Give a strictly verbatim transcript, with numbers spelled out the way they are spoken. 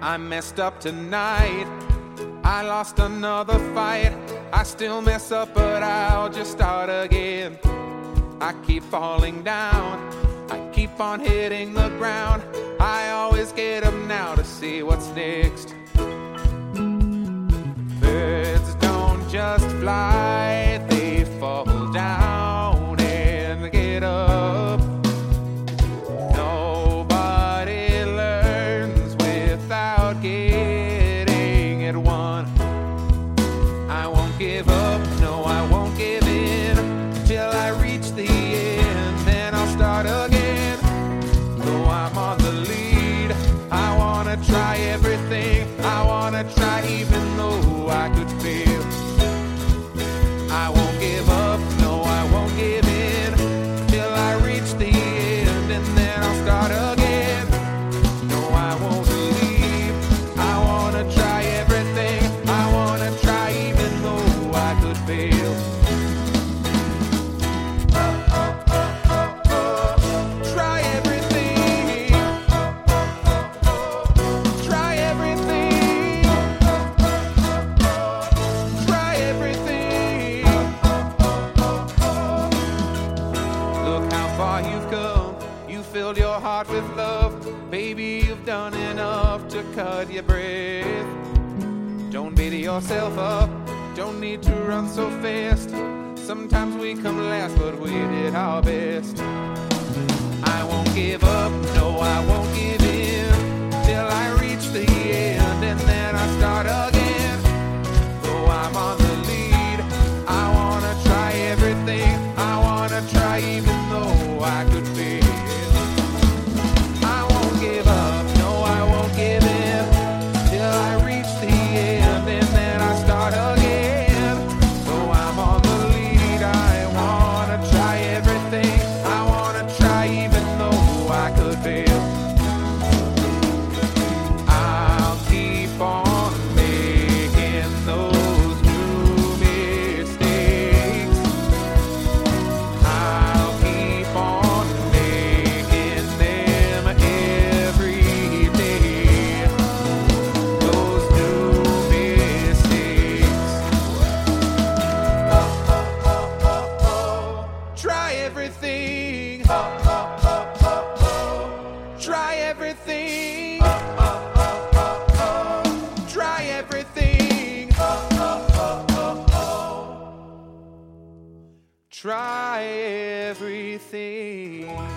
I messed up tonight. I lost another fight. I still mess up, but I'll just start again. I keep falling down. I keep on hitting the ground. I always get up now to see what's next. Birds don't just fly, they fall down and get up. Nobody learns without getting it won. I won't give up, no, I won't give in till I reach the end. Then I'll start again. Though I'm on the lead, I wanna try everything. I wanna try even though I could fail. I won't give up, no, I won't give in till I reach the end, and then I'll start again. No, I won't leave. I wanna try everything. I wanna try even though I could fail. Try everything. Try everything. Try everything. Look how far you've come. You filled your heart with love. Baby, you've done enough to cut your breath. Don't beat yourself up. Don't need to run so fast. Sometimes we come last, but we did our best. I won't give up, no, I won't give in till I reach the end, and then I start again. Though I'm on the lead, I wanna try everything. I wanna try even though I could fail. I won't give up, no, I won't give in till I reach the end, and then I start again. Though I'm on the lead, I wanna try everything. I wanna try even though I could fail. I'll keep on making those new mistakes. I'll keep on making them every day. Those new mistakes. Try everything. Try everything. Try everything. Try everything.